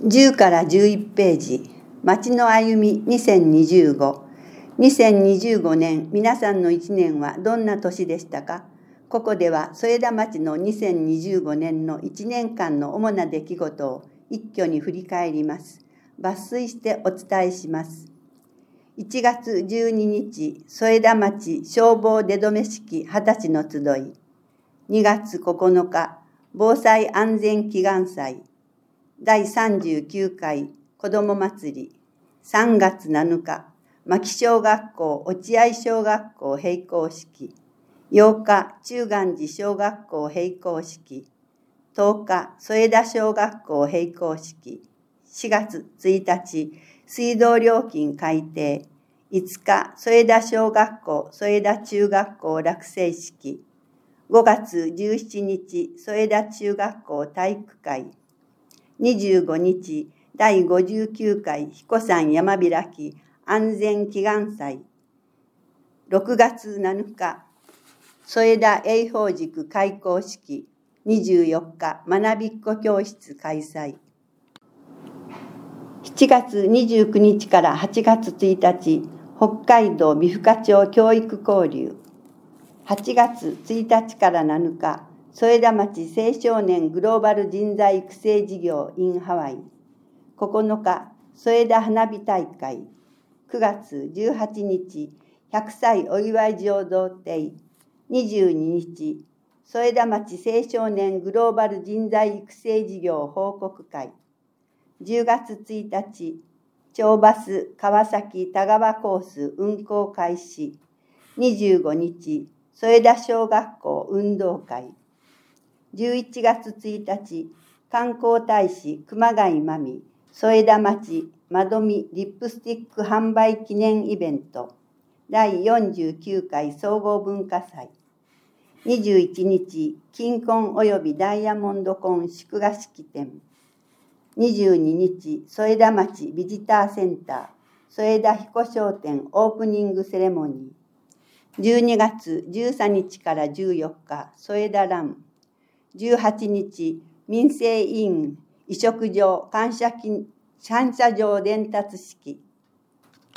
10から11ページ、町の歩み2025。2025年、皆さんの1年はどんな年でしたか？ここでは添田町の2025年の1年間の主な出来事を一挙に振り返ります。抜粋してお伝えします。1月12日、添田町消防出初式20歳の集い。2月9日、防災安全祈願祭。第39回子ども祭り。3月7日、牧小学校落合小学校閉校式。8日、中元寺小学校閉校式。10日、添田小学校閉校式。4月1日、水道料金改定。5日、添田小学校、添田中学校落成式。5月17日、添田中学校体育会。25日、第59回彦山山開き安全祈願祭。6月7日、添田永宝塾開校式。24日、学びっこ教室開催。7月29日から8月1日、北海道美深町教育交流。8月1日から7日、添田町青少年グローバル人材育成事業 in ハワイ。9日、添田花火大会。9月18日、100歳お祝い浄土亭。22日、添田町青少年グローバル人材育成事業報告会。10月1日、町バス川崎田川コース運行開始。25日、添田小学校運動会。11月1日、観光大使熊谷真美、添田町まどみリップスティック販売記念イベント。第49回総合文化祭。21日、金婚及びダイヤモンド婚祝賀式典。22日、添田町ビジターセンター、添田彦商店オープニングセレモニー。12月13日から14日、添田ラン。18日、民生委員移植場感謝状伝達式。